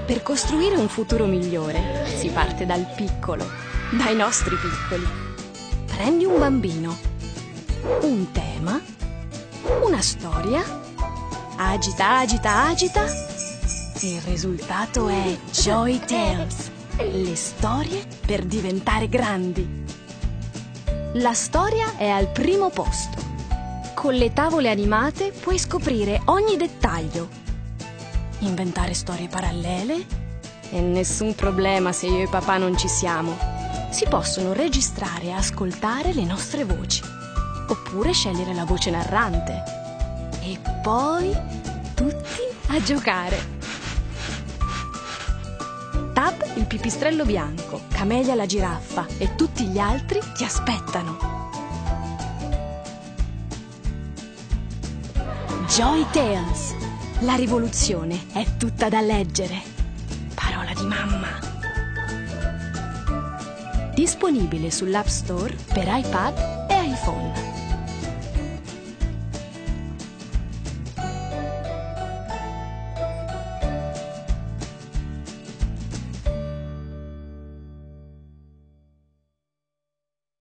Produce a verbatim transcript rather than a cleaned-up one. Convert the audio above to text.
Per costruire un futuro migliore si parte dal piccolo, dai nostri piccoli. Prendi un bambino, un tema, una storia, agita, agita, agita. Il risultato è Joy Tales, le storie per diventare grandi. La storia è al primo posto. Con le tavole animate puoi scoprire ogni dettaglio, inventare storie parallele e nessun problema se io e papà non ci siamo. Si possono registrare e ascoltare le nostre voci, oppure scegliere la voce narrante. E poi tutti a giocare. Tab, il pipistrello bianco, Camelia la giraffa e tutti gli altri ti aspettano. Joy Tales. La rivoluzione è tutta da leggere. Parola di mamma. Disponibile sull'App Store per iPad e iPhone.